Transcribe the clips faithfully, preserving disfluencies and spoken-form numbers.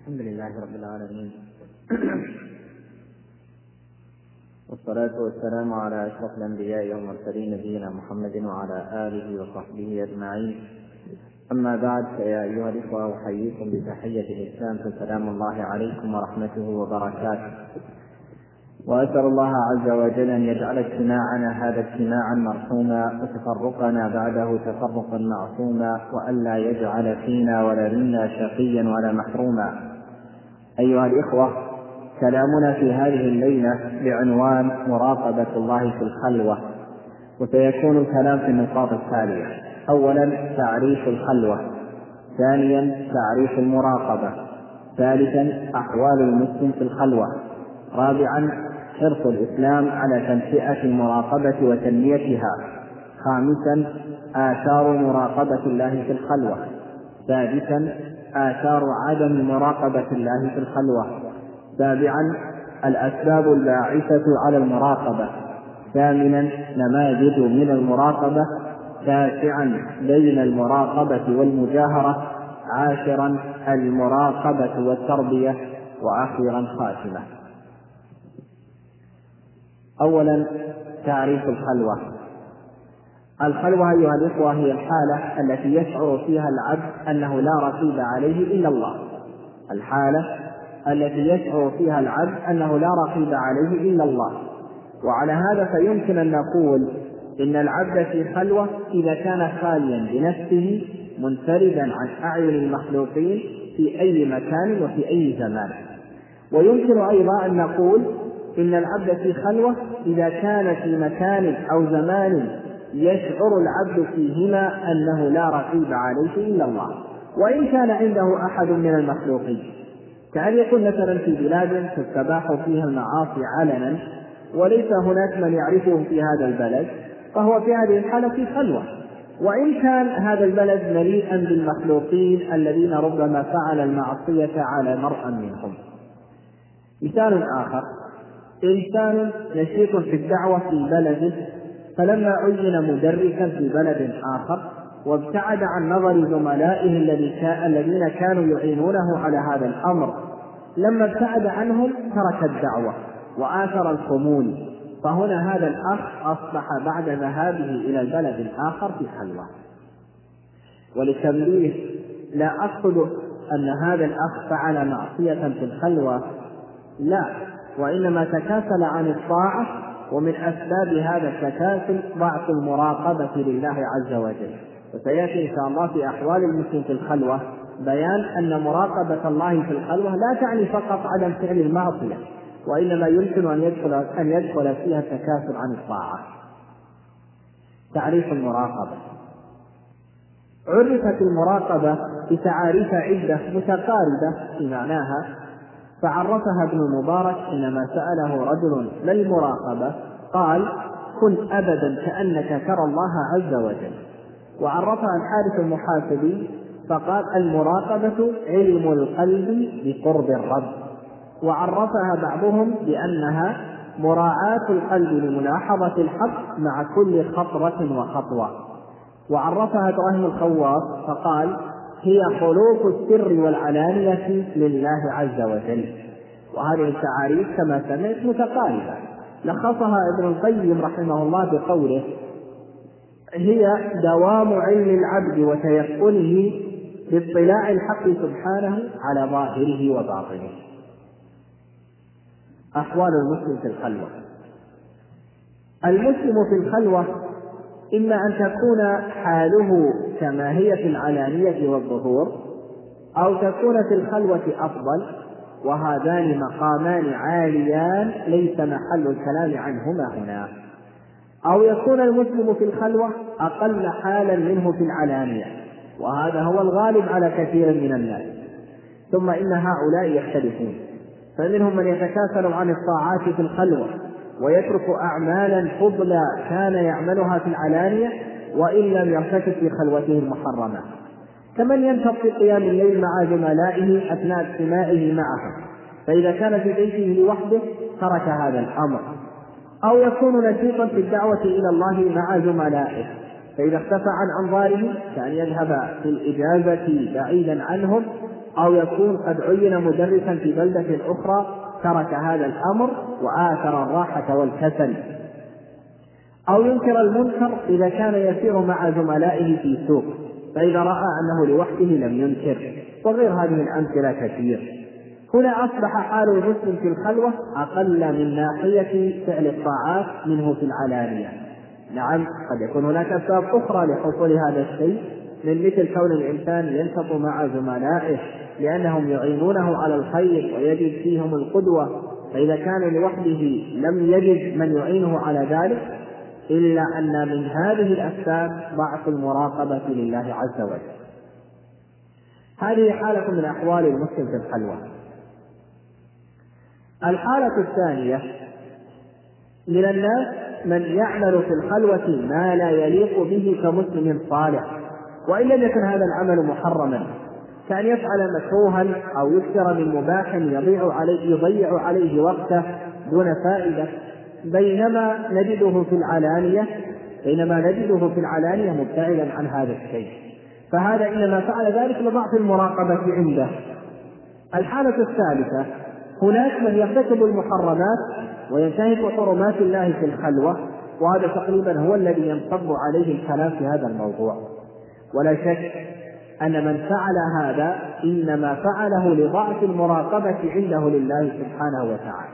الحمد لله رب العالمين والصلاة والسلام على أشرف الأنبياء والمرسلين نبينا محمد وعلى آله وصحبه أجمعين. أما بعد، فيا أيها الإخوة أحييكم بتحية الإسلام، فسلام الله عليكم ورحمته وبركاته. وأسأل الله عز وجل أن يجعل اجتماعنا هذا اجتماعا مرحوما وتفرقنا بعده تفرقا معصوما، وألا يجعل فينا ولا منا شقيا ولا محروما. أيها الإخوة، كلامنا في هذه الليلة بعنوان مراقبة الله في الخلوة، وسيكون الكلام في النقاط التالية: أولا تعريف الخلوة، ثانيا تعريف المراقبة، ثالثا أحوال المسلم في الخلوة، رابعا حرص الإسلام على تنشئة المراقبة وتنميتها، خامسا آثار مراقبة الله في الخلوة، سادسا آثار عدم مراقبة الله في الخلوة، سابعا الأسباب الباعثة على المراقبة، ثامنا نماذج من المراقبة، تاسعا بين المراقبة والمجاهرة، عاشرا المراقبة والتربية، وأخيرا خاتمة. أولا تعريف الخلوة. الخلوة أيها الإخوة هي الحالة التي يشعر فيها العبد أنه لا رقيب عليه إلا الله، الحالة التي يشعر فيها العبد أنه لا رقيب عليه إلا الله. وعلى هذا فيمكن أن نقول إن العبد في خلوة إذا كان خاليا بنفسه منفردا عن أعين المخلوقين في أي مكان وفي أي زمان. ويمكن أيضا أن نقول إن العبد في خلوة إذا كان في مكان أو زمان يشعر العبد فيهما أنه لا رقيب عليه إلا الله، وإن كان عنده أحد من المخلوقين، كأن يكون مثلا في بلاد تستباح فيها المعاصي علنا وليس هناك من يعرفه في هذا البلد، فهو في هذه الحالة في خلوة، وإن كان هذا البلد مليئا بالمخلوقين الذين ربما فعل المعصية على مرء منهم. مثال آخر: إنسان نشيط في الدعوة في بلده، فلما عين مدرسا في بلد آخر وابتعد عن نظر زملائه الذين كانوا يعينونه على هذا الأمر، لما ابتعد عنهم ترك الدعوة وآثر الخمول، فهنا هذا الأخ أصبح بعد ذهابه إلى البلد الآخر في خلوة. وللتنبيه، لا أقصد أن هذا الأخ فعل معصية في الخلوة، لا، وإنما تكاسل عن الطاعة، ومن أسباب هذا التكاسل ضعف المراقبة لله عز وجل. وسيأتي إن شاء الله في أحوال المسلم في الخلوة بيان أن مراقبة الله في الخلوة لا تعني فقط عدم فعل المعصية، وإنما يمكن أن يدخل, أن يدخل فيها التكاسل عن الطاعة. تعريف المراقبة. عرفت المراقبة بتعاريف عدة متقاربة في معناها، فعرفها ابن المبارك حينما سأله رجل: ما المراقبة؟ قال: كن أبدا كأنك ترى الله عز وجل. وعرفها الحارث المحاسبي فقال: المراقبة علم القلب بقرب الرب. وعرفها بعضهم بأنها مراعاة القلب لملاحظة الحق مع كل خطرة وخطوة. وعرفها إبراهيم الخواص فقال: هي خلوق السر والعلانية لله عز وجل. وهذه التعاريف كما سمعت متقاربة. لخصها ابن القيم رحمه الله بقوله: هي دوام علم العبد وتيقنه باطلاع الحق سبحانه على ظاهره وباطنه. أحوال المسلم في الخلوة. المسلم في الخلوة إما أن تكون حاله كما هي في العلانية والظهور، أو تكون في الخلوة أفضل، وهذان مقامان عاليان ليس محل الكلام عنهما هنا. أو يكون المسلم في الخلوة أقل حالا منه في العلانية، وهذا هو الغالب على كثير من الناس. ثم إن هؤلاء يختلفون، فمنهم من يتكاسل عن الطاعات في الخلوة ويترك أعمالا فضلا كان يعملها في العلانية وإن لم يرتكب في خلوته المحرمة، كمن ينشط في قيام الليل مع زملائه أثناء اجتماعه معهم، فإذا كان في بيته لوحده ترك هذا الأمر. أو يكون نشيطا في الدعوة إلى الله مع زملائه، فإذا اختفى عن أنظارهم كأن يذهب في الإجازة بعيدا عنهم أو يكون قد عين مدرسا في بلدة أخرى ترك هذا الأمر وآثر الراحة والكسل، أو ينكر المنكر إذا كان يسير مع زملائه في سوق فإذا رأى أنه لوحده لم ينكر، وغير هذه الأمثلة كثير. هنا أصبح حال المسلم في الخلوة أقل من ناحية فعل الطاعات منه في العلانية. نعم قد يكون هناك أسباب أخرى لحصول هذا الشيء، من مثل كون الإنسان ينشط مع زملائه لأنهم يعينونه على الخير ويجد فيهم القدوة، فإذا كان لوحده لم يجد من يعينه على ذلك، إلا أن من هذه الأسباب ضعف المراقبة لله عز وجل. هذه حالة من أحوال المسلم في الخلوة. الحالة الثانية من الناس من يعمل في الخلوة ما لا يليق به كمسلم صالح، وإن لم يكن هذا العمل محرما، كأن يفعل مكروها أو يكثر من مباح يضيع عليه, يضيع عليه وقته دون فائدة، بينما نجده في العلانية بينما نجده في العلانية مبتعدا عن هذا الشيء، فهذا إنما فعل ذلك لضعف المراقبة عنده. الحالة الثالثة هناك من يرتكب المحرمات وينتهك حرمات الله في الخلوة، وهذا تقريبا هو الذي ينصب عليه الكلام في هذا الموضوع. ولا شك أن من فعل هذا إنما فعله لضعف المراقبة عنده لله سبحانه وتعالى.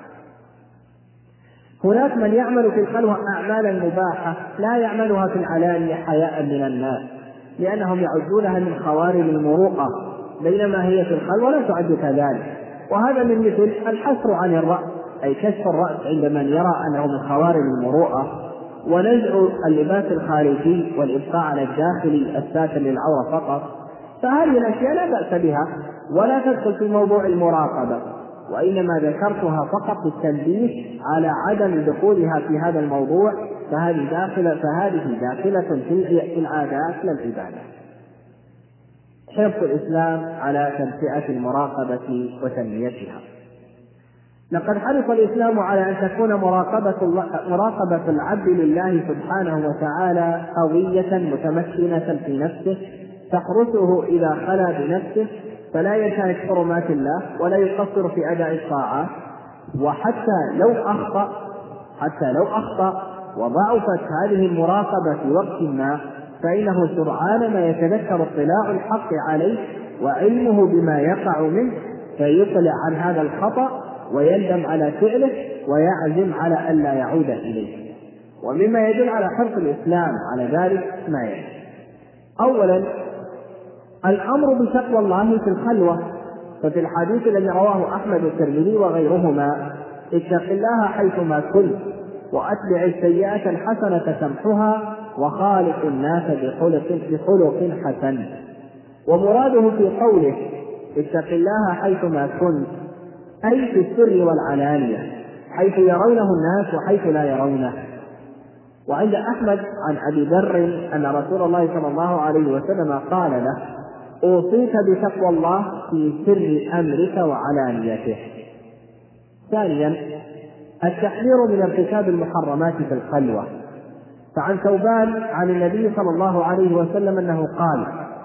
هناك من يعمل في الخلوة أعمالا مباحة لا يعملها في العلانية حياء من الناس، لأنهم يعدونها من خوارم المروءة، بينما هي في الخلوة لا تعد كذلك. وهذا من مثل الحسر عن الرأس، أي كشف الرأس عند من يرى أنه من خوارم المروءة، ونزع اللباس الخارجي والإبقاء على الداخلي الساتر للعورة فقط. فهذه الأشياء لا بأس بها ولا تدخل في موضوع المراقبة، وإنما ذكرتها فقط للتنبيه على عدم دخولها في هذا الموضوع، فهذه داخلة فهذه داخلة في العادات لا العبادة. حرص الإسلام على تنشئة المراقبة وتنميتها. لقد حرص الإسلام على أن تكون مراقبة, مراقبة العبد لله سبحانه وتعالى قوية متمكنة في نفسه، تحرسه إذا خلا بنفسه، فلا ينتهك حرمات الله ولا يقصر في أداء الطاعات. وحتى لو أخطأ حتى لو أخطأ وضعفت هذه المراقبة في وقت ما، فإنه سرعان ما يتذكر اطلاع الحق عليه وعلمه بما يقع منه، فيطلع عن هذا الخطأ ويندم على فعله ويعزم على ألا يعود إليه. ومما يدل على حرص الإسلام على ذلك ما يلي: أولا الأمر بتقوى الله في الخلوة، ففي الحديث الذي رواه أحمد والترمذي وغيرهما: اتق الله حيثما كنت وأتبع السيئة الحسنة تمحها وخالق الناس بخلق, بخلق حسن. ومراده في قوله اتق الله حيثما كنت أي في السر والعلانية، حيث يرونه الناس وحيث لا يرونه. وعند أحمد عن أبي ذر أن رسول الله صلى الله عليه وسلم قال له: أوصيك بتقوى الله في سر أمرك وعلانيته. ثانيا التحذير من ارتكاب المحرمات في الخلوة، فعن ثوبان عن النبي صلى الله عليه وسلم أنه قال: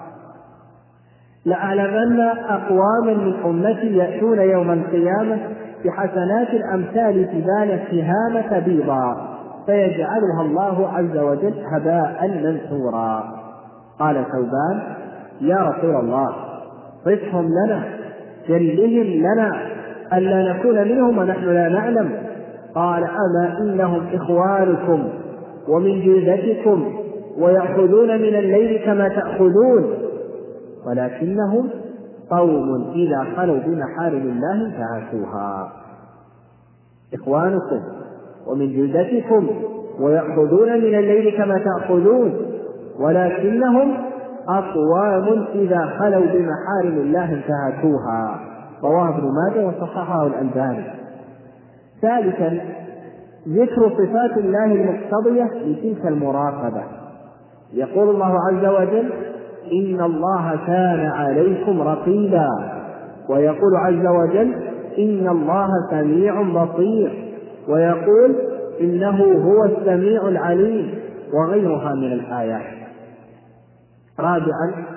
لأعلمن أقواما من أمتي يأتون يوم القيامة بحسنات الأمثال جبال التهامة بيضا فيجعلها الله عز وجل هباء منثورا. قال ثوبان: يا رسول الله صفهم لنا، جلهم لنا ألا نكون منهم ونحن لا نعلم. قال: أما إنهم إخوانكم ومن جلدتكم ويأخذون من الليل كما تأخذون، ولكنهم قوم إذا خلوا بمحارم الله انتهكوها. إخوانكم ومن جلدتكم ويأخذون من الليل كما تأخذون، ولكنهم أقوام إذا خلوا بمحارم الله انتهكوها. رواه ابن ماجه وصححه الألباني. ثالثا ذكر صفات الله المقتضية لتلك المراقبة. يقول الله عز وجل: إن الله كان عليكم رقيبا. ويقول عز وجل: إن الله سميع بصير. ويقول: إنه هو السميع العليم، وغيرها من الآيات. رابعا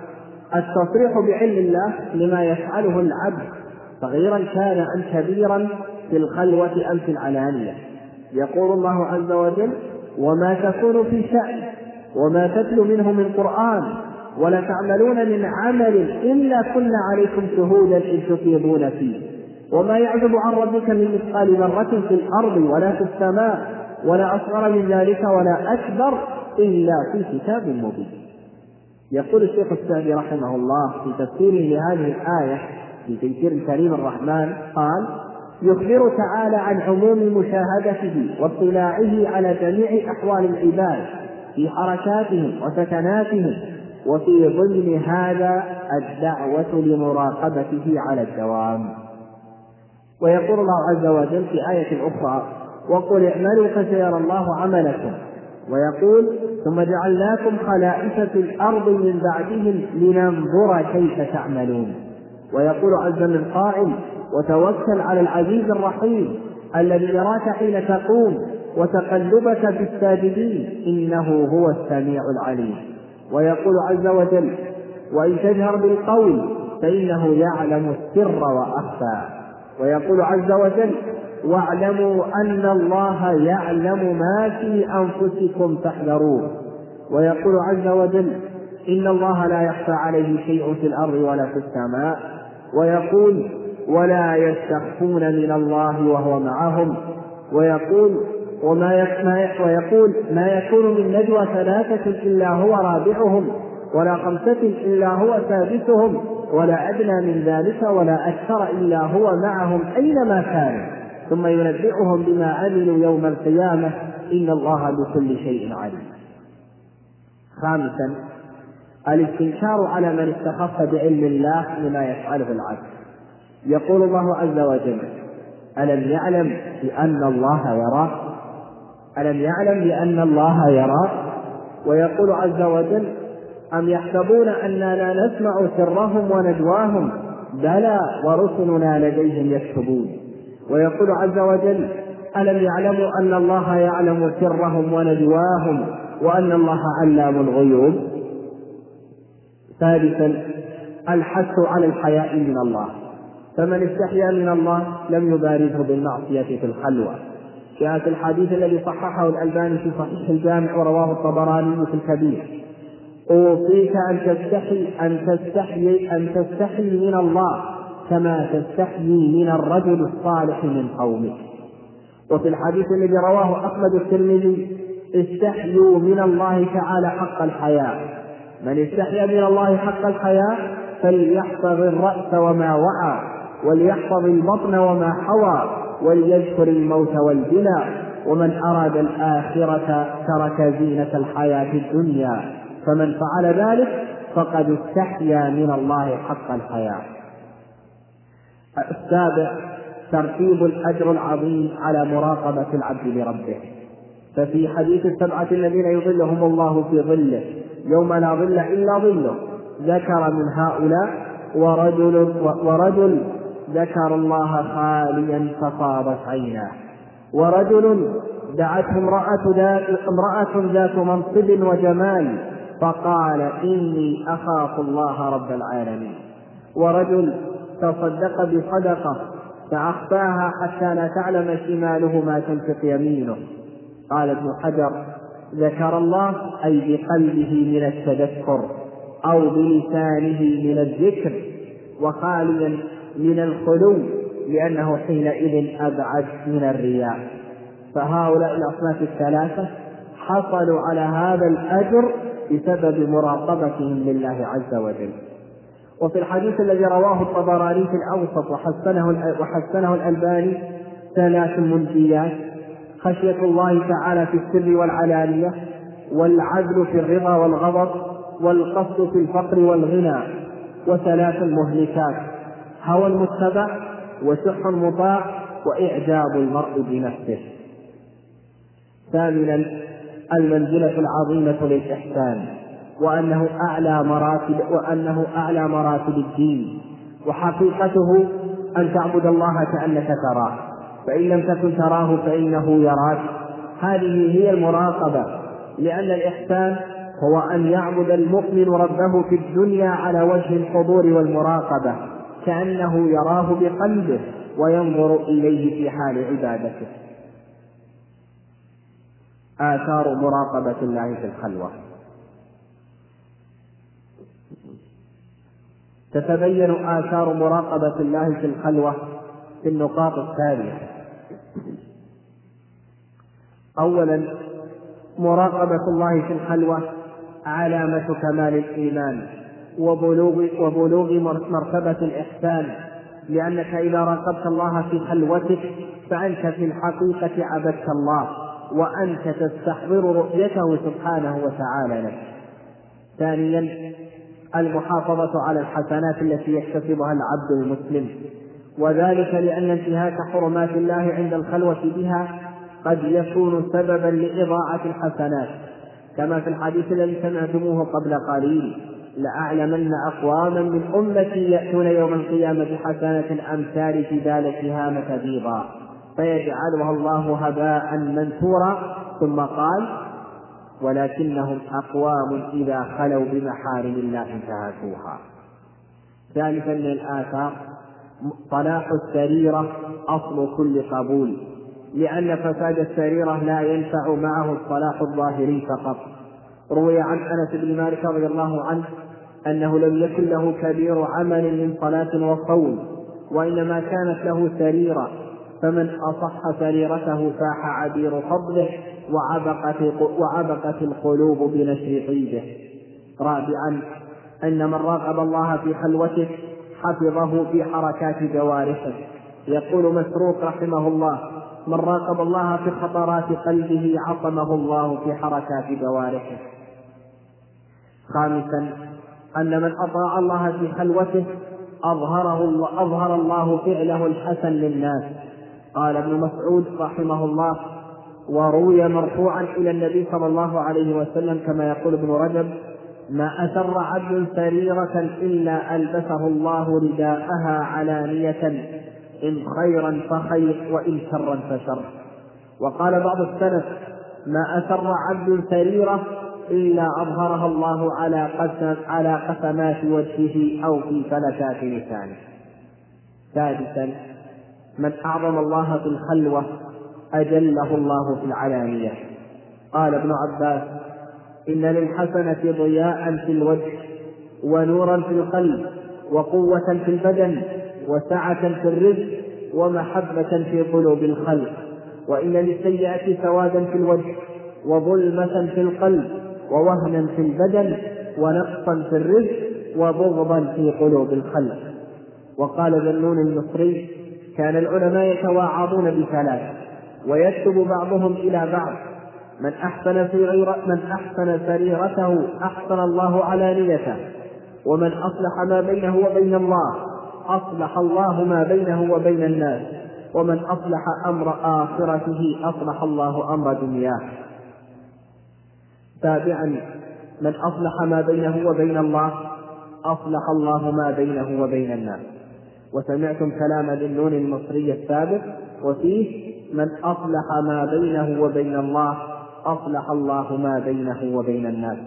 التصريح بعلم الله لما يفعله العبد صغيرا كان أم كبيرا في الخلوة أم في العلانية. يقول الله عز وجل: وما تكون في شأن وما تتلو منه من قرآن ولا تعملون من عمل إلا كنا عليكم شهودا إذ تفيضون فيه وما يعزب عن ربك من مثقال ذرة في الأرض ولا في السماء ولا أصغر من ذلك ولا أكبر إلا في كتاب مبين. يقول الشيخ السعدي رحمه الله في تفسيره لهذه الآية في تيسير الكريم الرحمن قال: يخبر تعالى عن عموم مشاهدته واطلاعه على جميع أحوال العباد في حركاتهم وسكناتهم، وفي ضمن هذا الدعوة لمراقبته على الدوام. ويقول الله عز وجل في آية أخرى: وقل اعملوا فسيرى الله عملكم. ويقول: ثم جعلناكم خلائف في الأرض من بعدهم لننظر كيف تعملون. ويقول عز من قائل: وتوكل على العزيز الرحيم الذي يراك حين تقوم وتقلبك في الساجدين إنه هو السميع العليم. ويقول عز وجل: وإن تجهر بالقول فإنه يعلم السر وأخفى. ويقول عز وجل: واعلموا أن الله يعلم ما في أنفسكم فاحذروه. ويقول عز وجل: إن الله لا يخفى عليه شيء في الأرض ولا في السماء. ويقول: ولا يستخفون من الله وهو معهم. ويقول: وما ويقول ما يكون من نجوى ثلاثة إلا هو رابعهم ولا خمسة إلا هو سادسهم ولا أدنى من ذلك ولا أكثر إلا هو معهم أينما كانوا ثم ينبئهم بما عملوا يوم القيامة إن الله بكل شيء عليم. خامسا: الاستنكار على من استخف بعلم الله لما يفعله العبد. يقول الله عز وجل: ألم يعلم بأن الله يراه ألم يعلم بأن الله يراه. ويقول عز وجل: أم يحسبون أننا لا نسمع سرهم ونجواهم بلى ورسلنا لديهم يكتبون. ويقول عز وجل: ألم يعلموا أن الله يعلم سرهم ونجواهم وأن الله علام الغيوب. ثالثا: الحث على الحياء من الله، فمن استحيا من الله لم يبارزه بالمعصية في الخلوة. جاء في الحديث الذي صححه الألباني في صحيح الجامع ورواه الطبراني في الكبير: أوصيك أن تستحي أن تستحي أن تستحي من الله كما تستحيي من الرجل الصالح من قومك. وفي الحديث الذي رواه أحمد الترمذي: استحيوا من الله تعالى حق الحياء، من استحيا من الله حق الحياء فليحفظ الرأس وما وعى وليحفظ البطن وما حوى وليذكر الموت والبلى، ومن أراد الآخرة ترك زينة الحياة الدنيا، فمن فعل ذلك فقد استحيا من الله حق الحياء. السابع: ترتيب الأجر العظيم على مراقبة العبد لربه. ففي حديث السبعة الذين يظلهم الله في ظله يوم لا ظل إلا ظله ذكر من هؤلاء: ورجل, ورجل ذكر الله خاليا فصابت عيناه، ورجل دعته امرأة ذات, امرأة ذات منصب وجمال فقال إني أخاف الله رب العالمين، ورجل تصدق بصدقة فأخفاها حتى لا تعلم شماله ما تنفق يمينه. قال ابن حجر: ذكر الله أي بقلبه من التذكر أو بلسانه من الذكر، وخاليا من الخلو لأنه حينئذ أبعد من الرياء. فهؤلاء الأصناف الثلاثة حصلوا على هذا الأجر بسبب مراقبتهم لله عز وجل. وفي الحديث الذي رواه الطبراني في الأوسط وحسنه, وحسنه الألباني: ثلاث منجيات: خشية الله تعالى في السر والعلانية، والعدل في الرضا والغضب، والقصد في الفقر والغنى. وثلاث مهلكات: هوى المتبع وشح مطاع وإعجاب المرء بنفسه. ثامنا: المنزلة العظيمة للإحسان، وأنه أعلى مراتب وأنه أعلى مراتب الدين، وحقيقته أن تعبد الله كأنك تراه، فإن لم تكن تراه فإنه يراك. هذه هي المراقبة، لأن الإحسان هو أن يعبد المؤمن ربه في الدنيا على وجه الحضور والمراقبة، كأنه يراه بقلبه وينظر إليه في حال عبادته. آثار مراقبة الله في الخلوة. تتبين آثار مراقبة الله في الخلوة في النقاط التالية. أولا، مراقبة الله في الخلوة علامة كمال الإيمان وبلوغ, وبلوغ مرتبة الإحسان، لأنك إذا راقبت الله في خلوتك فأنت في الحقيقة عبدت الله وأنت تستحضر رؤيته سبحانه وتعالى لك. ثانيا، المحافظة على الحسنات التي يكتسبها العبد المسلم، وذلك لأن انتهاك حرمات الله عند الخلوة بها قد يكون سببا لإضاعة الحسنات، كما في الحديث الذي سمعتموه قبل قليل: لأعلمن أقواما من أمتي يأتون يوم القيامة بحسنة أمثال جبال تهامة بيضاء فيجعلها الله هباء منثورا. ثم قال: ولكنهم أقوام إذا خلوا بمحارم الله انتهكوها. ثالثا من الآثار صلاح السريرة أصل كل قبول، لأن فساد السريرة لا ينفع معه الصلاح الظاهري فقط. روي عن أنس بن مالك رضي الله عنه أنه لم يكن له كبير عمل من صلاة وصوم، وإنما كانت له سريرة، فمن أصح سريرته فاح عبير فضله وعبقت, وعبقت القلوب بنشر طيبه. رابعا، أن من راقب الله في خلوته حفظه في حركات جوارحه. يقول مسروق رحمه الله: من راقب الله في خطرات قلبه عصمه الله في حركات جوارحه. خامسا، أن من أطاع الله في خلوته أظهره الله, أظهر الله فعله الحسن للناس. قال ابن مسعود رحمه الله: وروي مرفوعا إلى النبي صلى الله عليه وسلم كما يقول ابن رجب: ما أسر عبد سريرة إلا ألبسه الله رداءها علانية، إن خيرا فخير وإن شرا فشر. وقال بعض السلف: ما أسر عبد سريرة إلا أظهرها الله على قسم على قسمات وجهه أو في فلتات لسانه. سادسا، من أعظم الله في الخلوة أجله الله في العلانية. قال ابن عباس: إن للحسنة ضياء في الوجه ونورا في القلب وقوة في البدن وسعة في الرزق ومحبة في قلوب الخلق، وإن للسيئة سوادا في الوجه وظلمة في القلب ووهنا في البدن ونقصا في الرزق وبغضا في قلوب الخلق. وقال ذنون المصري: كان العلماء يتواعظون بثلاث ويكتب بعضهم إلى بعض: من أحسن سريرته من أحسن سريرته أحسن الله علانيته، ومن أصلح ما بينه وبين الله أصلح الله ما بينه وبين الناس، ومن أصلح أمر آخرته أصلح الله أمر دنياه. سابعا، من أصلح ما بينه وبين الله أصلح الله ما بينه وبين الناس. وسمعتم كلام ذنون المصري السابق وفيه: من أصلح ما بينه وبين الله أصلح الله ما بينه وبين الناس.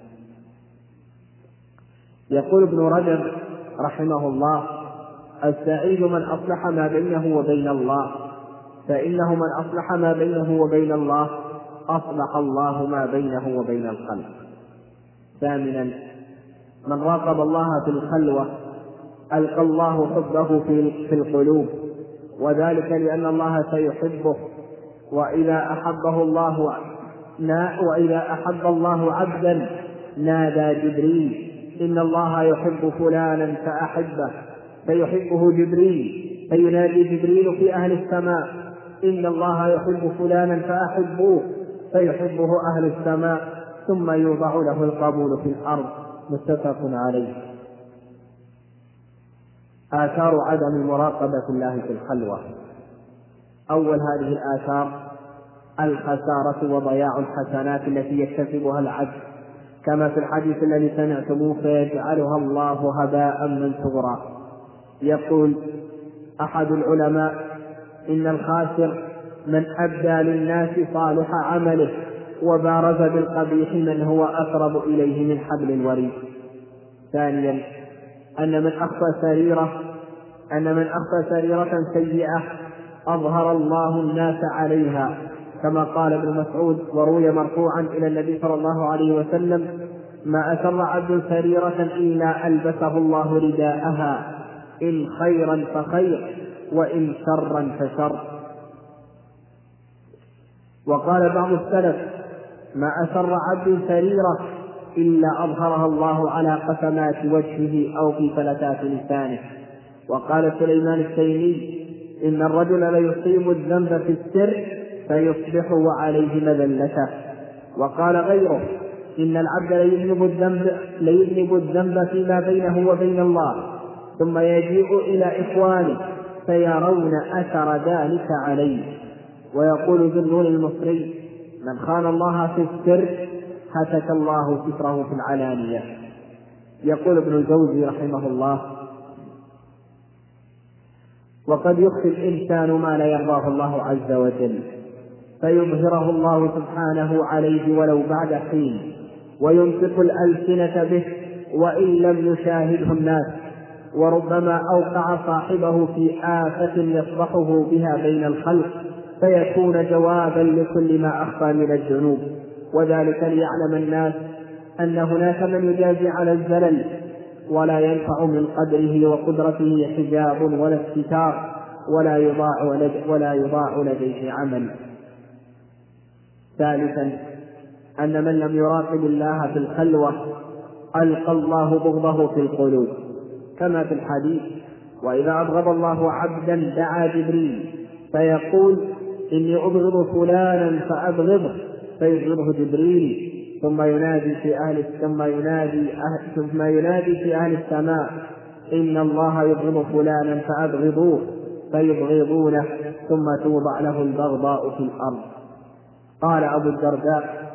يقول ابن رجب رحمه الله: السعيد من أصلح ما بينه وبين الله، فإنه من أصلح ما بينه وبين الله أصلح الله ما بينه وبين الخلق. ثامنا، من راقب الله في الخلوة ألقى الله حبه في القلوب، وذلك لأن الله سيحبه، وإذا أحبه الله وإذا أحب الله عبدا نادى جبريل: إن الله يحب فلانا فأحبه، فيحبه جبريل، فينادي جبريل في أهل السماء: إن الله يحب فلانا فأحبوه، فيحبه أهل السماء، ثم يوضع له القبول في الأرض. متفق عليه. آثار عدم مراقبة الله في الخلوة. أول هذه الآثار الخسارة وضياع الحسنات التي يكتسبها العبد، كما في الحديث الذي سمعتموه: فيجعلها الله هباء منثورا. يقول أحد العلماء: إن الخاسر من أبدى للناس صالح عمله وبارز بالقبيح من هو أقرب إليه من حبل الوريد. ثانيا أن من أخفى سريرة أن من أخفى سريرة سيئة أظهر الله الناس عليها، كما قال ابن مسعود وروي مرفوعا إلى النبي صلى الله عليه وسلم: ما أسر عبد سريرة إلا ألبسه الله رداءها، إن خيرا فخير وإن شرا فشر. وقال بعض السلف: ما أسر عبد سريرة إلا أظهرها الله على قسمات وجهه أو في فلتات لسانه. وقال سليمان التيمي: إن الرجل ليصيب الذنب في السر فيصبح وعليه مذلته. وقال غيره: إن العبد ليذنب الذنب, ليذنب الذنب فيما بينه وبين الله، ثم يجيء إلى إخوانه فيرون أثر ذلك عليه. ويقول ذو النون المصري: من خان الله في السر هتك الله ستره في العلانية. يقول ابن الجوزي رحمه الله: وقد يخفي الإنسان ما لا يرضاه الله عز وجل فيظهره الله سبحانه عليه ولو بعد حين، وينطق الألسنة به وإن لم يشاهده الناس، وربما أوقع صاحبه في آفة يصبحه بها بين الخلق فيكون جوابا لكل ما أخفى من الذنوب. وذلك ليعلم الناس أن هناك من يجازي على الزلل ولا ينفع من قدره وقدرته حجاب ولا استتار ولا يضاع ولا يضاع لديه عمل. ثالثا أن من لم يراقب الله في الخلوة ألقى الله بغضه في القلوب، كما في الحديث: وإذا أبغض الله عبدا دعا جبريل فيقول: إني أبغض فلانا فأبغضه، فيبغضه جبريل، ثم ينادي في أهل ثم ينادي أهل ثم ينادي في أهل السماء: إن الله يبغض فلانا فأبغضوه، فيبغضونه، ثم توضع له البغضاء في الأرض. قال أبو الدرداء: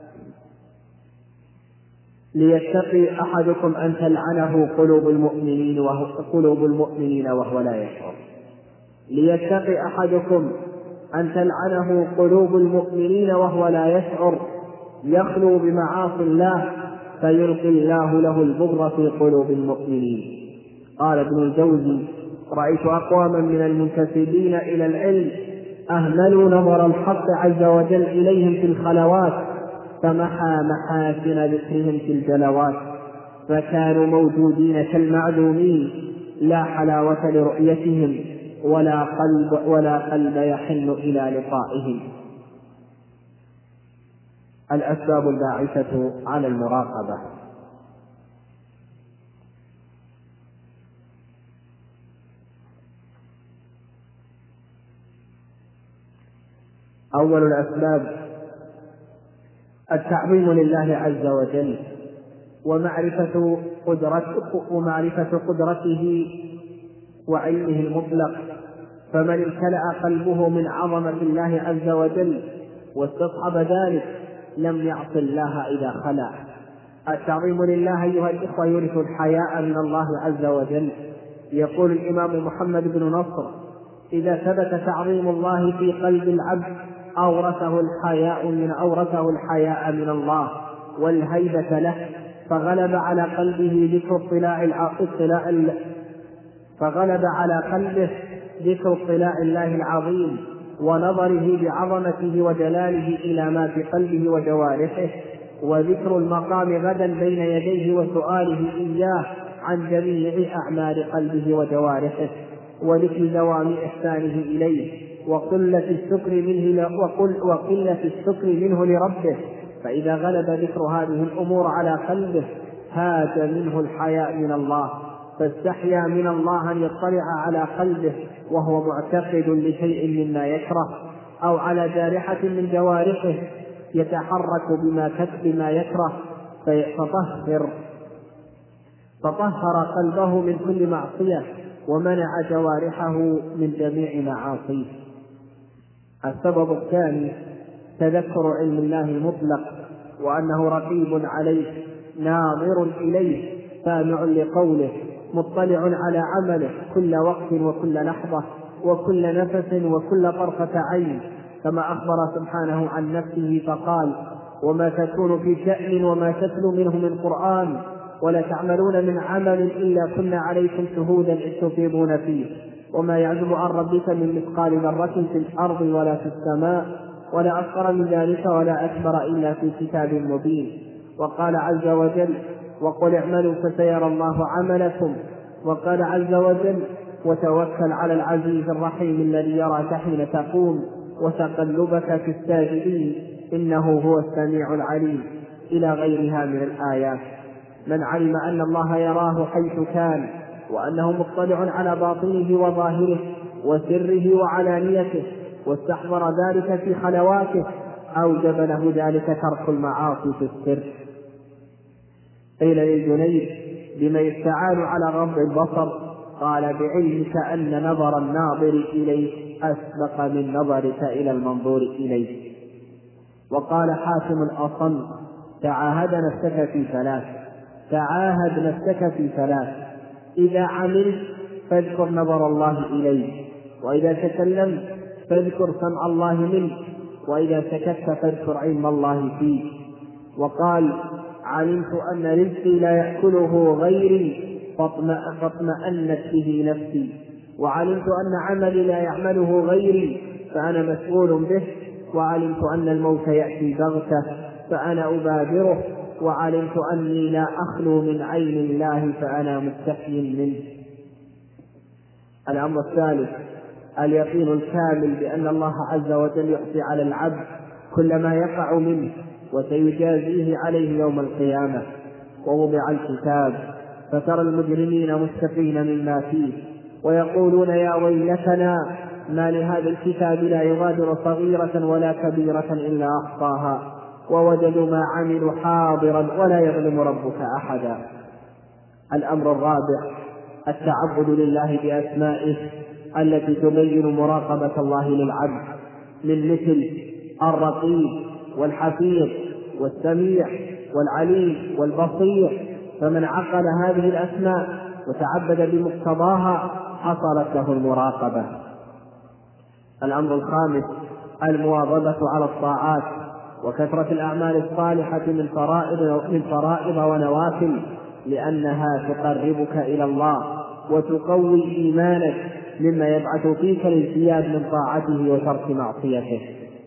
ليتقي أحدكم أن تلعنه قلوب المؤمنين وهو, قلوب المؤمنين وهو لا يشعر. ليتقي أحدكم أن تلعنه قلوب المؤمنين وهو لا يشعر، يخلو بمعاصي الله فيلقي الله له البغض في قلوب المؤمنين. قال ابن الجوزي: رأيت أقواما من المنتسبين إلى العلم أهملوا نظر الحق عز وجل إليهم في الخلوات فمحى محاسن ذكرهم في الجلوات، فكانوا موجودين كالمعدومين، لا حلاوة لرؤيتهم ولا قلب, ولا قلب يحن إلى لقائهم. الأسباب الباعثة على المراقبة: أول الأسباب التعظيم لله عز وجل ومعرفة قدرته, ومعرفة قدرته وعلمه المطلق، فمن امتلأ قلبه من عظمة الله عز وجل واستصحب ذلك لم يعص الله إذا خلا. التعظيم لله أيها الإخوة يورث الحياء من الله عز وجل. يقول الإمام محمد بن نصر: إذا ثبت تعظيم الله في قلب العبد أورثه الحياء من أورثه الحياء من الله والهيبة له، فغلب على قلبه ذكر اطلاع الاطلاع فغلب على قلبه ذكر اطلاع الله العظيم ونظره بعظمته وجلاله إلى ما في قلبه وجوارحه، وذكر المقام غدا بين يديه وسؤاله إياه عن جميع أعمال قلبه وجوارحه، وذكر دوام إحسانه إليه وقلة الشكر منه وقل وقلة الشكر منه لربه. فإذا غلب ذكر هذه الأمور على قلبه هاج منه الحياء من الله، فاستحيا من الله أن يطلع على قلبه وهو معتقد لشيء مما يكره، أو على جارحة من جوارحه يتحرك بما كتب ما يكره، فطهر فطهر قلبه من كل معصية ومنع جوارحه من جميع معاصيه. السبب الثاني تذكر علم الله المطلق، وأنه رقيب عليه ناظر إليه سامع لقوله مطلع على عمله كل وقت وكل لحظة وكل نفس وكل طرفة عين، كما أخبر سبحانه عن نفسه فقال: وما تكون في شأن وما تتلو منه من قرآن ولا تعملون من عمل إلا كنا عليكم شهودا إذ تفيضون فيه وما يعزب عن ربك من مثقال ذرة في الأرض ولا في السماء ولا أصغر من ذلك ولا أكبر إلا في كتاب مبين. وقال عز وجل وقل اعملوا فسيرى الله عملكم. وقال عز وجل وتوكل على العزيز الرحيم الذي يراك حين تقوم وتقلبك في الساجدين إنه هو السميع العليم إلى غيرها من الآيات. من علم أن الله يراه حيث كان وأنه مطلع على باطنه وظاهره وسره وعلانيته واستحضر ذلك في خلواته أوجب له ذلك ترك المعاصي في السر. قيل للجنيد بما يستعان على غض البصر قال بعلمك أن نظر الناظر إليك أسبق من نظرك إلى المنظور إليك. وقال حاتم الأصم تعاهد نفسك في ثلاث تعاهد نفسك في ثلاث إذا عملت فاذكر نظر الله إليك وإذا تكلمت فاذكر سمع الله منك وإذا سكت فاذكر علم الله فيك. وقال علمت أن رزقي لا يأكله غيري فاطمأنت به نفسي وعلمت أن عملي لا يعمله غيري فأنا مسؤول به وعلمت أن الموت يأتي بغتة فأنا أبادره وعلمت أني لا أخلو من عين الله فأنا مستحي منه. الأمر الثالث اليقين الكامل بأن الله عز وجل يحصي على العبد كل ما يقع منه وسيجازيه عليه يوم القيامة. ووضع الكتاب فترى المجرمين مشفقين مما فيه ويقولون يا ويلتنا ما لهذا الكتاب لا يغادر صغيرة ولا كبيرة إلا أحصاها ووجدوا ما عملوا حاضرا ولا يظلم ربك أحدا. الأمر الرابع التعبد لله بأسمائه التي تبين مراقبة الله للعبد من مثل الرقيب والحفيظ والسميع والعليم والبصير. فمن عقل هذه الأسماء وتعبد بمقتضاها حصلت له المراقبة. الأمر الخامس المواظبة على الطاعات وكثرة الأعمال الصالحة من فرائض من فرائض ونوافل لأنها تقربك إلى الله وتقوي إيمانك مما يبعث فيك الازدياد من طاعته وترك معصيته.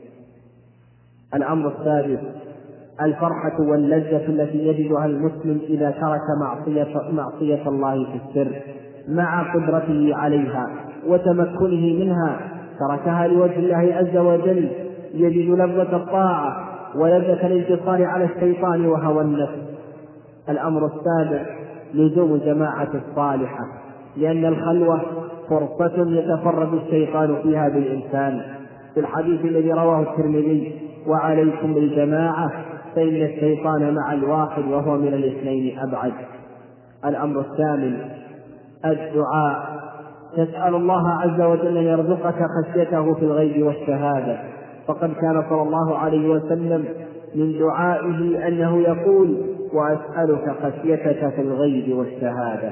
الأمر السادس الفرحة واللذة التي يجدها المسلم إذا ترك معصية, معصية الله في السر مع قدرته عليها وتمكنه منها تركها لوجه الله عز وجل يجد لذة الطاعة ولذة الانتصار على الشيطان وهوى النفس. الأمر السابع لزوم جماعة الصالحة لأن الخلوة فرصة يتفرد الشيطان فيها بالإنسان في الحديث الذي رواه الترمذي وعليكم بالجماعة فإن الشيطان مع الواحد وهو من الاثنين أبعد. الأمر الثامن الدعاء تسأل الله عز وجل أن يرزقك خشيته في الغيب والشهادة فقد كان صلى الله عليه وسلم من دعائه أنه يقول وأسألك خشيتك في الغيب والشهادة.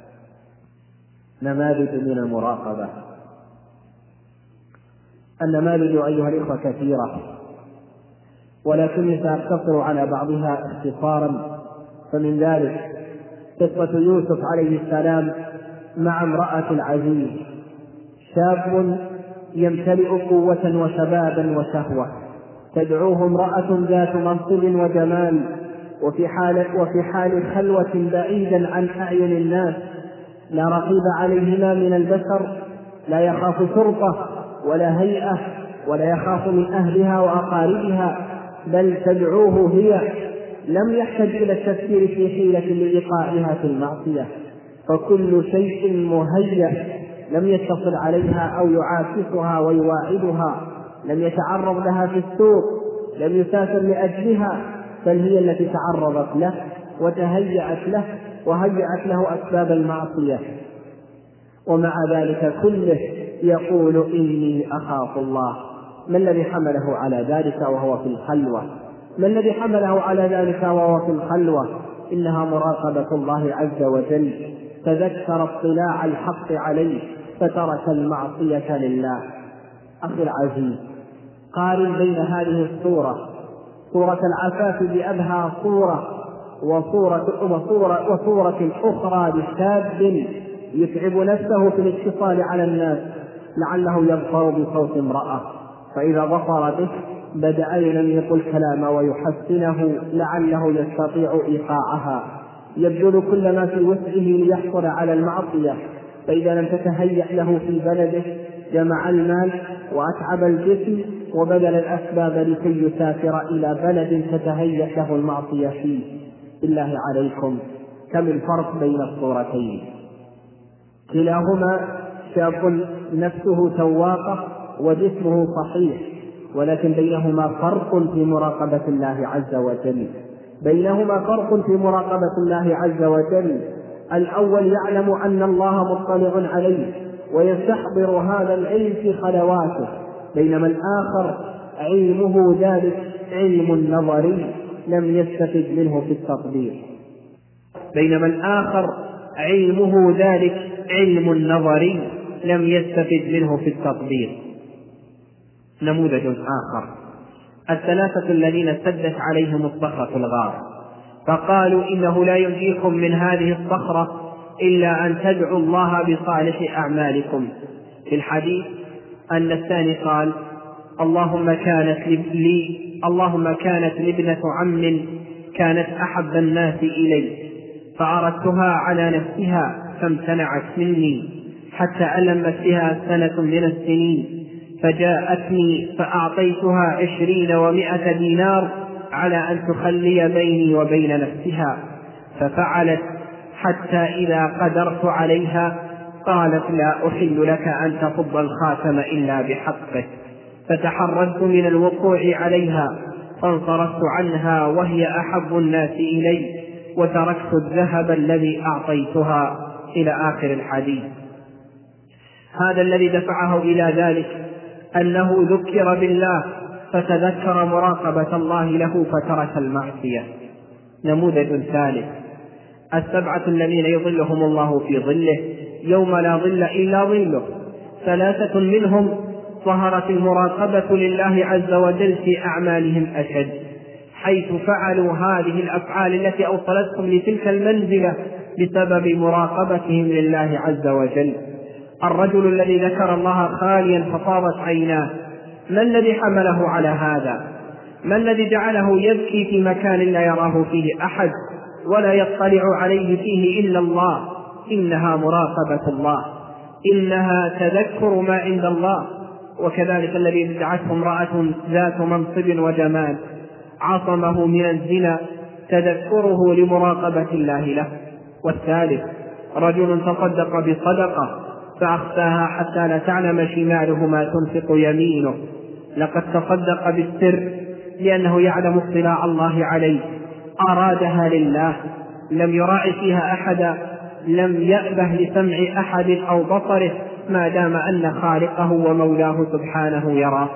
نماذج من المراقبة. النماذج أيها الإخوة كثيرة ولكني سأقتصر على بعضها اختصارا. فمن ذلك قصة يوسف عليه السلام مع امرأة العزيز شاب يمتلئ قوة وشبابا وشهوة تدعوه امرأة ذات منصب وجمال وفي حال, وفي حال خلوة بعيدا عن أعين الناس لا رقيب عليهما من البشر لا يخاف شرطة ولا هيئة ولا يخاف من أهلها وأقاربها بل تدعوه هي لم يحتج إلى التفكير في حيلة لإيقاعها في المعصية فكل شيء مهيأ لم يتصل عليها أو يعاكسها ويواعدها لم يتعرض لها في السوق لم يسافر لأجلها بل هي التي تعرضت له وتهيأت له وهيأت له أسباب المعصية ومع ذلك كله يقول إني أخاف الله. ما الذي حمله على ذلك وهو في الخلوة؟ ما الذي حمله على ذلك وهو في الخلوة؟ إنها مراقبة الله عز وجل تذكر اطلاع الحق عليه فترك المعصية لله. أخي العزيز قارن بين هذه الصورة صورة العفاف بأبهى صورة، وصورة, وصورة, وصورة أخرى لشاب يتعب نفسه في الاتصال على الناس لعله يظفر بصوت امرأة، فإذا ظفر به بدأ ينمق الكلام ويحسنه لعله يستطيع إيقاعها، يبذل كل ما في وسعه ليحصل على المعصية، فإذا لم تتهيأ له في بلده جمع المال وأتعب الجسم وبذل الأسباب لكي يسافر إلى بلد تتهيأ له المعصية فيه. بالله عليكم كم الفرق بين الصورتين؟ كلاهما شاب نفسه تواقة وجسمه صحيح، ولكن بينهما فرق في مراقبة الله عز وجل بينهما فرق في مراقبة الله عز وجل. الأول يعلم أن الله مطلع عليه ويستحضر هذا العلم في خلواته، بينما الآخر علمه ذلك علم نظري لم يستفد منه في التطبيق بينما الآخر علمه ذلك علم نظري لم يستفد منه في التطبيق. نموذج آخر: الثلاثة الذين سدت عليهم الصخرة الغار فقالوا إنه لا ينجيكم من هذه الصخرة إلا أن تدعوا الله بصالح أعمالكم. في الحديث أن الثاني قال: اللهم كانت لي اللهم كانت لابنة عم كانت أحب الناس إلي فأردتها على نفسها فامتنعت مني حتى ألمت بها سنة من السنين، فجاءتني فأعطيتها عشرين ومائة دينار على أن تخلي بيني وبين نفسها، ففعلت حتى إذا قدرت عليها قالت: لا أحل لك أن تفض الخاتم إلا بحقه، فتحرزت من الوقوع عليها فانصرفت عنها وهي أحب الناس إلي وتركت الذهب الذي أعطيتها، إلى آخر الحديث. هذا الذي دفعه إلى ذلك أنه ذكر بالله فتذكر مراقبة الله له فترك المعصية. نموذج ثالث: السبعة الذين يظلهم الله في ظله يوم لا ظل إلا ظله. ثلاثة منهم ظهرت المراقبة لله عز وجل في أعمالهم أشد، حيث فعلوا هذه الأفعال التي أوصلتهم لتلك المنزلة بسبب مراقبتهم لله عز وجل. الرجل الذي ذكر الله خاليا ففاضت عيناه، ما الذي حمله على هذا؟ ما الذي جعله يبكي في مكان لا يراه فيه أحد ولا يطلع عليه فيه إلا الله؟ إنها مراقبة الله، إنها تذكر ما عند الله. وكذلك الذي دعته امرأة ذات منصب وجمال عصمه من الزنا تذكره لمراقبة الله له. والثالث: رجل تصدق بصدقة فأخفاها حتى لا تعلم شماله ما تنفق يمينه. لقد تصدق بالسر لأنه يعلم اطلاع الله عليه، أرادها لله، لم يراعي فيها أحدا، لم يأبه لسمع أحد أو بصره ما دام أن خالقه ومولاه سبحانه يراه.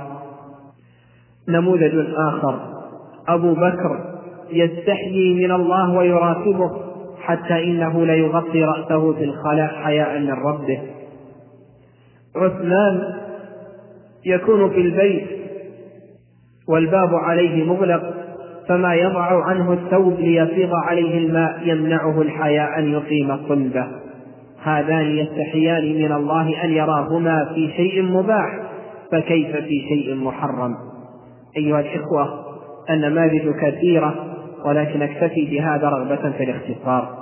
نموذج آخر: أبو بكر يستحيي من الله ويراقبه حتى إنه ليغطي رأسه في الخلاء حياء من ربه. عثمان يكون في البيت والباب عليه مغلق فما يضع عنه الثوب ليفيض عليه الماء يمنعه الحياء أن يقيم صلبه. هذان يستحيان من الله أن يراهما في شيء مباح، فكيف في شيء محرم؟ أيها الإخوة، النماذج كثيرة ولكن اكتفي بهذا رغبة في الاختصار.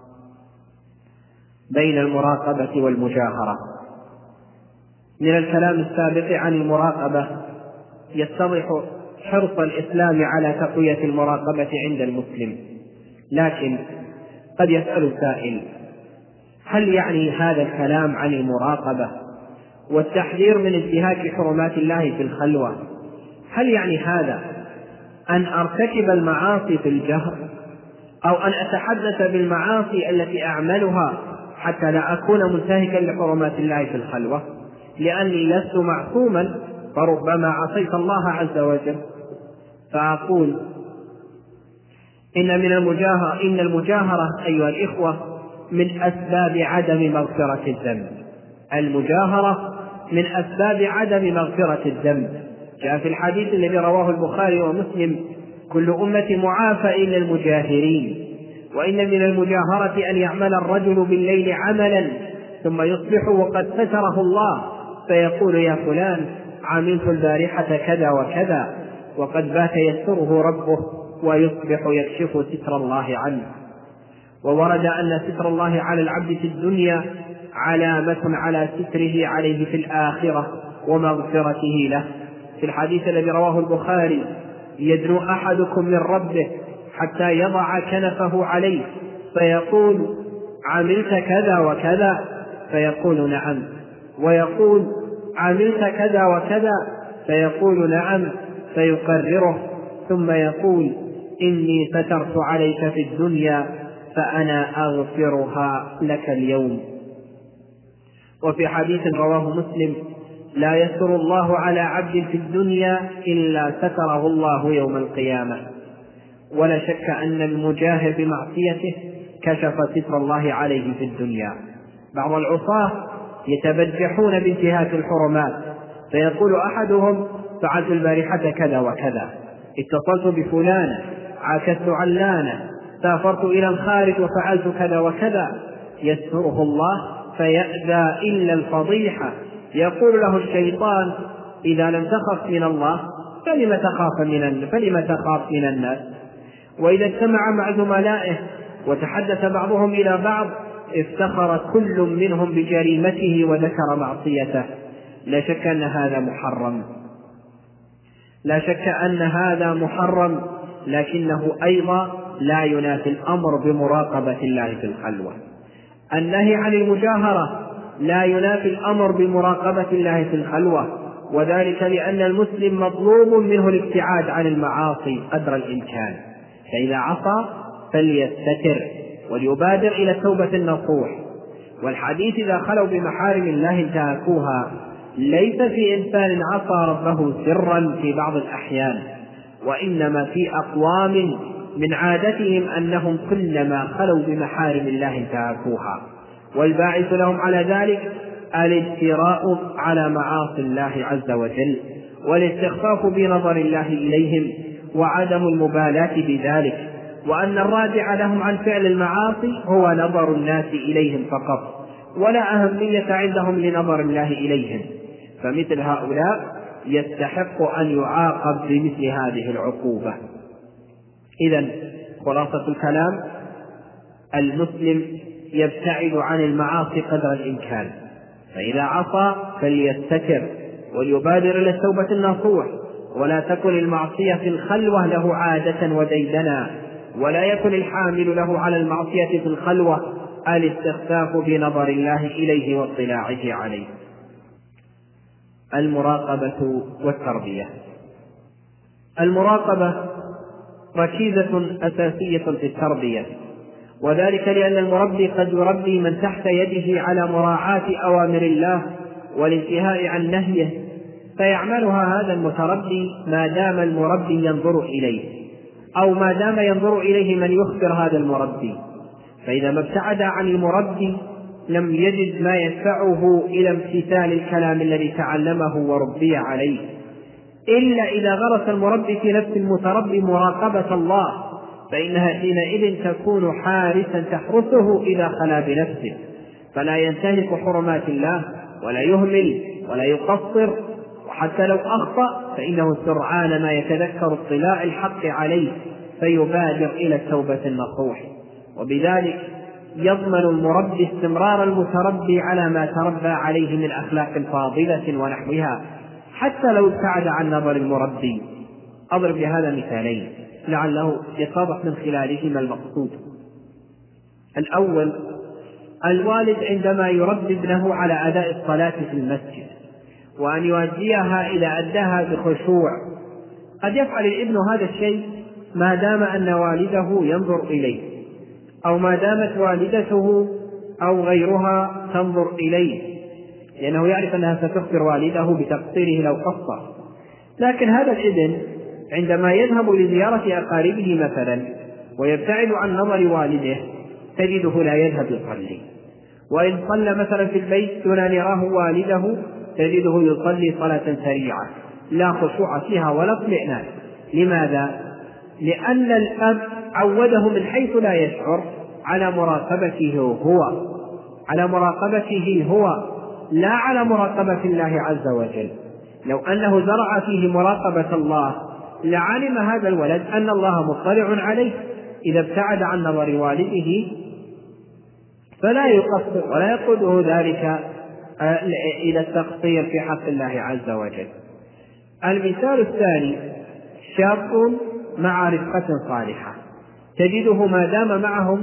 بين المراقبة والمجاهرة. من الكلام السابق عن المراقبة يتضح حرص الإسلام على تقوية المراقبة عند المسلم، لكن قد يسأل سائل: هل يعني هذا الكلام عن المراقبة والتحذير من انتهاك حرمات الله في الخلوة، هل يعني هذا أن أرتكب المعاصي في الجهر، أو أن أتحدث بالمعاصي التي أعملها حتى لا أكون منتهكا لحرمات الله في الخلوة؟ لأني لست معصوما فربما عصيت الله عز وجل. فأقول إن من المجاهرة إن المجاهرة أيها الإخوة من أسباب عدم مغفرة الذنب. المجاهرة من أسباب عدم مغفرة الذنب. جاء في الحديث الذي رواه البخاري ومسلم كل أمة معافى إلا المجاهرين، وإن من المجاهرة أن يعمل الرجل بالليل عملا ثم يصبح وقد ستره الله فيقول يا فلان عملت البارحة كذا وكذا، وقد بات يستره ربه ويصبح يكشف ستر الله عنه. وورد أن ستر الله على العبد في الدنيا علامة على ستره عليه في الآخرة ومغفرته له، في الحديث الذي رواه البخاري: يدنو أحدكم من ربه حتى يضع كنفه عليه فيقول عملت كذا وكذا فيقول نعم، ويقول عملت كذا وكذا فيقول نعم فيقرره، ثم يقول إني سترت عليك في الدنيا فأنا أغفرها لك اليوم. وفي حديث رواه مسلم: لا يستر الله على عبد في الدنيا إلا ستره الله يوم القيامة. ولا شك أن المجاهر بمعصيته كشف ستر الله عليه في الدنيا. بعض العصاة يتبجحون بانتهاك الحرمات، فيقول أحدهم فعلت البارحة كذا وكذا، اتصلت بفلانة، عاكست علانة، سافرت إلى الخارج وفعلت كذا وكذا، يستره الله فيأذى إلا الفضيحة. يقول له الشيطان: إذا لم تخف من الله فلم تخاف من فلم تخاف من الناس. وإذا اجتمع مع زملائه وتحدث بعضهم إلى بعض افتخر كل منهم بجريمته وذكر معصيته. لا شك أن هذا محرم، لا شك أن هذا محرم، لكنه أيضا لا ينافي الأمر بمراقبة الله في الخلوة. النهي عن المجاهرة لا ينافي الأمر بمراقبة الله في الخلوة، وذلك لأن المسلم مطلوب منه الابتعاد عن المعاصي قدر الإمكان، فإذا عصى فليستتر وليبادر إلى التوبة النصوح. والحديث: إذا خلوا بمحارم الله انتهكوها، ليس في إنسان عصى ربه سرا في بعض الأحيان، وإنما في أقوام من عادتهم أنهم كلما خلوا بمحارم الله انتهكوها، والباعث لهم على ذلك الاجتراء على معاصي الله عز وجل، والاستخفاف بنظر الله إليهم، وعدم المبالاة بذلك، وأن الراجع لهم عن فعل المعاصي هو نظر الناس إليهم فقط، ولا أهمية عندهم لنظر الله إليهم. فمثل هؤلاء يستحق أن يعاقب بمثل هذه العقوبة. إذن خلاصة الكلام: المسلم يبتعد عن المعاصي قدر الإمكان، فإذا عصى فليستتر وليبادر إلى التوبة النصوح، ولا تكن المعصية في الخلوة له عادة وديدنا، ولا يكن الحامل له على المعصية في الخلوة الاستخفاف بنظر الله إليه واطلاعه عليه. المراقبة والتربية. المراقبة ركيزة أساسية في التربية، وذلك لأن المربي قد يربي من تحت يده على مراعاة أوامر الله والانتهاء عن نهيه، فيعملها هذا المتربي ما دام المربي ينظر إليه، أو ما دام ينظر إليه من يخبر هذا المربي. فإذا ما ابتعد عن المربي لم يجد ما يدفعه إلى امتثال الكلام الذي تعلمه وربي عليه، إلا إذا غرس المربي في نفس المتربي مراقبة الله، فإنها حينئذ تكون حارسا تحرسه إذا خلا بنفسه، فلا ينتهك حرمات الله ولا يهمل ولا يقصر، وحتى لو أخطأ فإنه سرعان ما يتذكر اطلاع الحق عليه فيبادر إلى التوبة النصوح. وبذلك يضمن المربي استمرار المتربي على ما تربى عليه من أخلاق فاضلة ونحوها، حتى لو ابتعد عن نظر المربي. أضرب لهذا مثالين لعله يتضح من خلالهما المقصود. الأول: الوالد عندما يربي ابنه على أداء الصلاة في المسجد وأن يؤديها إذا أداها بخشوع، قد يفعل الابن هذا الشيء ما دام أن والده ينظر إليه، أو ما دامت والدته أو غيرها تنظر إليه، لأنه يعرف أنها ستخبر والده بتقصيره لو قصر. لكن هذا الابن عندما يذهب لزيارة أقاربه مثلا ويبتعد عن نظر والده تجده لا يذهب يصلي، وإن صلى مثلا في البيت دون أن يراه والده تجده يصلي صلاة سريعة لا خشوع فيها ولا اطمئنان. لماذا؟ لأن الأب عوده من حيث لا يشعر على مراقبته هو على مراقبته هو لا على مراقبة الله عز وجل. لو أنه زرع فيه مراقبة الله لعلم هذا الولد أن الله مطلع عليه إذا ابتعد عن نظر والده، فلا يقصر ولا يقوده ذلك إلى التقصير في حق الله عز وجل. المثال الثاني شاب مع رفقة صالحة تجده ما دام معهم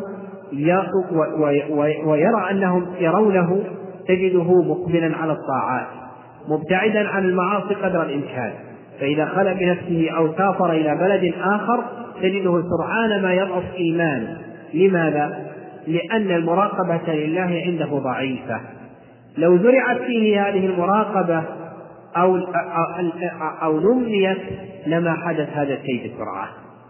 ويرى أنهم يرونه تجده مقبلا على الطاعات مبتعدا عن المعاصي قدر الإمكان، فإذا خلى بنفسه أو سافر إلى بلد آخر تجده سرعان ما يضعف إيمانه. لماذا؟ لأن المراقبة لله عنده ضعيفة. لو زرعت فيه هذه المراقبة أو, أو نميت لما حدث هذا الشيء بسرعة.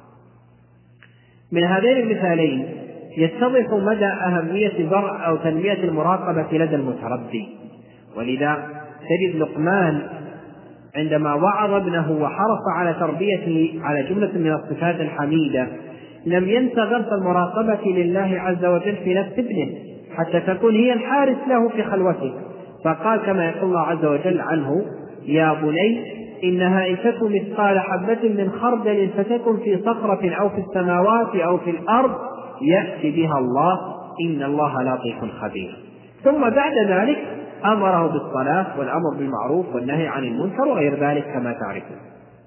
من هذين المثالين يتضح مدى أهمية زرع أو تنمية المراقبة لدى المتربي. ولذا تجد لقمان عندما وعظ ابنه وحرص على تربيته على جملة من الصفات الحميدة لم ينس غرس المراقبة لله عز وجل في نفس ابنه حتى تكون هي الحارس له في خلوته، فقال كما يقول الله عز وجل عنه: يا بني إنها إن تكن مثقال حبة من خردل فتكن في صخرة أو في السماوات أو في الأرض يأتي بها الله إن الله لطيف خبير. ثم بعد ذلك أمره بالصلاة والأمر بالمعروف والنهي عن المنكر وغير ذلك كما تعرفون.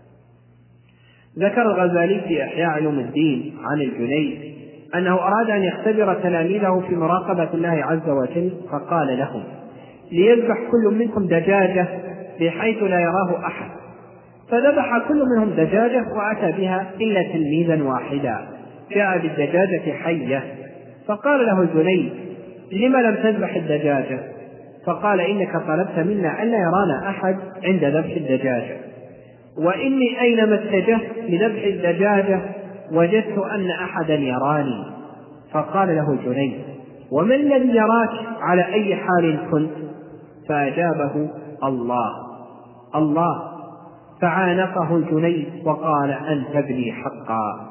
ذكر الغزالي في إحياء علوم الدين عن الجنيد أنه أراد أن يختبر تلاميذه في مراقبة الله عز وجل فقال لهم: ليذبح كل منكم دجاجة بحيث لا يراه أحد، فذبح كل منهم دجاجة وأتى بها إلا تلميذا واحدا جاء بالدجاجة حية، فقال له الجنيد: لم لم تذبح الدجاجة؟ فقال: إنك طلبت منا ألا يرانا أحد عند ذبح الدجاجة، وإني أينما اتجهت لذبح الدجاجة وجدت أن أحدا يراني. فقال له الجنيد: ومن الذي يراك على أي حال كنت؟ فأجابه: الله الله. فعانقه الجنيد وقال: أنت ابني حقا.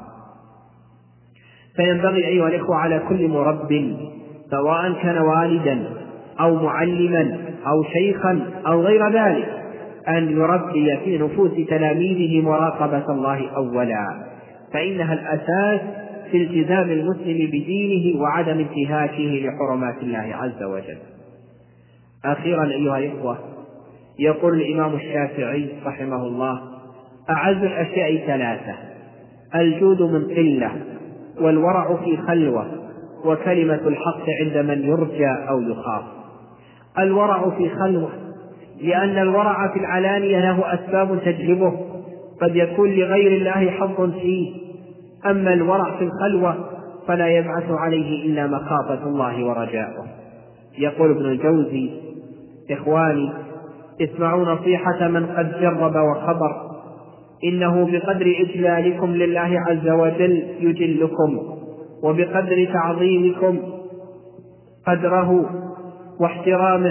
فينبغي أيها الإخوة على كل مرب سواء كان والدا أو معلما أو شيخا أو غير ذلك أن يربي في نفوس تلاميذه مراقبة الله أولا، فإنها الأساس في التزام المسلم بدينه وعدم انتهاكه لحرمات الله عز وجل. أخيرا أيها الإخوة، يقول الإمام الشافعي رحمه الله: أعز الأشياء ثلاثة: الجود من قلة، والورع في خلوة، وكلمة الحق عند من يرجى أو يخاف. الورع في خلوة لأن الورع في العلانية له أسباب تجلبه، قد يكون لغير الله حظ فيه، أما الورع في الخلوة فلا يبعث عليه إلا مخافة الله ورجاؤه. يقول ابن الجوزي: إخواني اسمعوا نصيحة من قد جرب وخبر، إنه بقدر إجلالكم لله عز وجل يجلكم، وبقدر تعظيمكم قدره واحترامه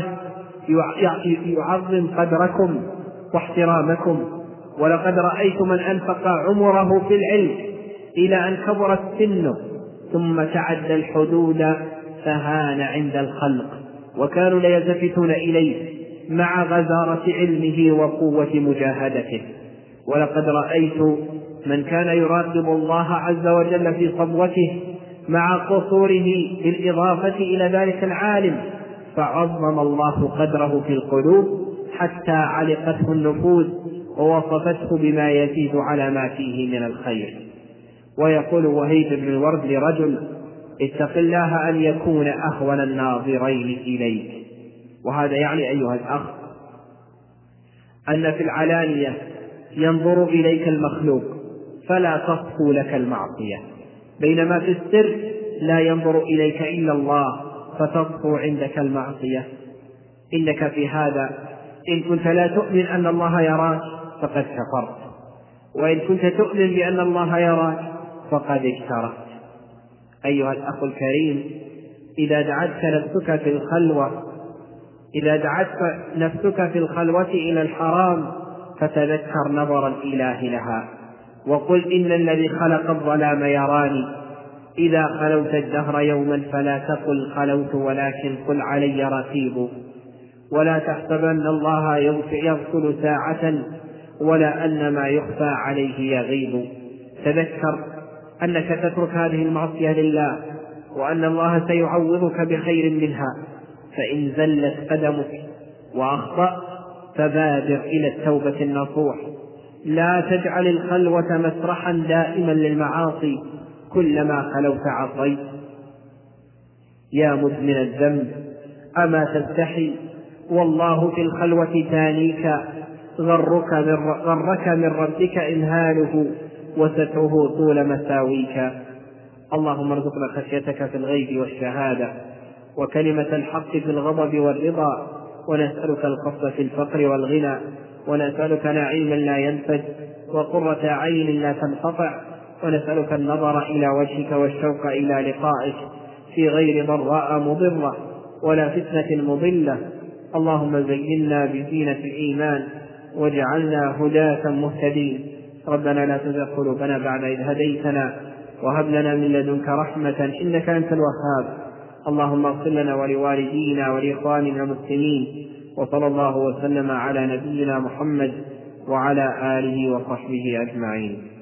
يعظم قدركم واحترامكم. ولقد رأيت من أنفق عمره في العلم إلى أن كبرت سنه ثم تعدى الحدود فهان عند الخلق، وكانوا ليلتفتون إليه مع غزارة علمه وقوة مجاهدته. ولقد رأيت من كان يراقب الله عز وجل في صبوته مع قصوره بالإضافة إلى ذلك العالم، فعظم الله قدره في القلوب حتى علقته النفوس ووصفته بما يزيد على ما فيه من الخير. ويقول وهيب بن الورد لرجل: اتق الله أن يكون أهون الناظرين إليك. وهذا يعني أيها الأخ أن في العلانية ينظر إليك المخلوق فلا تصفو لك المعصية، بينما في السر لا ينظر إليك إلا الله فتصفو عندك المعصية. إنك في هذا إن كنت لا تؤمن أن الله يراك فقد كفرت، وإن كنت تؤمن بأن الله يراك فقد اكترثت. أيها الأخ الكريم، إذا دعتك نفسك في الخلوة إذا دعتك نفسك في الخلوة إلى الحرام فتذكر نظر الإله لها، وقل إن الذي خلق الظلام يراني. إذا خلوت الدهر يوما فلا تقل خلوت ولكن قل علي رقيب. ولا تحسبن الله يغفل ساعة ولا أن ما يخفى عليه يغيب. تذكر أنك تترك هذه المعصية لله، وأن الله سيعوضك بخير منها. فإن زلت قدمك وأخطأت فبادر إلى التوبة النصوح. لا تجعل الخلوة مسرحا دائما للمعاصي، كلما خلوت عصيت. يا مدمن الذنب أما تستحي والله في الخلوة تانيك، غرك من, غرك من ربك إمهاله وستره طول مساويك. اللهم ارزقنا خشيتك في الغيب والشهادة، وكلمة الحق في الغضب والرضا، ونسألك القصد في الفقر والغنى، ونسألك نعيما لا ينفد وقرة عين لا تنقطع، ونسألك النظر إلى وجهك والشوق إلى لقائك في غير ضراء مضرة ولا فتنة مضلة. اللهم زينا بزينة الإيمان واجعلنا هداة مهتدين. ربنا لا تزغ قلوبنا بعد إذ هديتنا وهب لنا من لدنك رحمة إنك أنت الوهاب. اللهم اغفر لنا ولوالدينا ولإخواننا المسلمين، وصلى الله وسلم على نبينا محمد وعلى آله وصحبه أجمعين.